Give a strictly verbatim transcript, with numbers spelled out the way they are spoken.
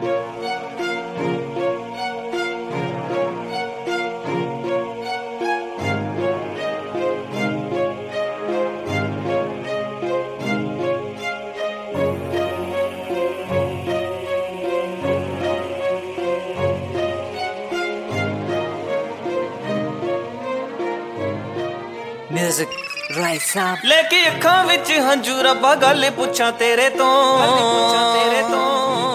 Music right up ਲੈ ਕੇ ਅੱਖਾਂ ਵਿੱਚ ਹੰਝੂ ਰੱਬਾ ਗੱਲ ਪੁੱਛਾਂ ਤੇਰੇ ਤੋਂ, ਗੱਲ ਪੁੱਛਾਂ ਤੇਰੇ ਤੋਂ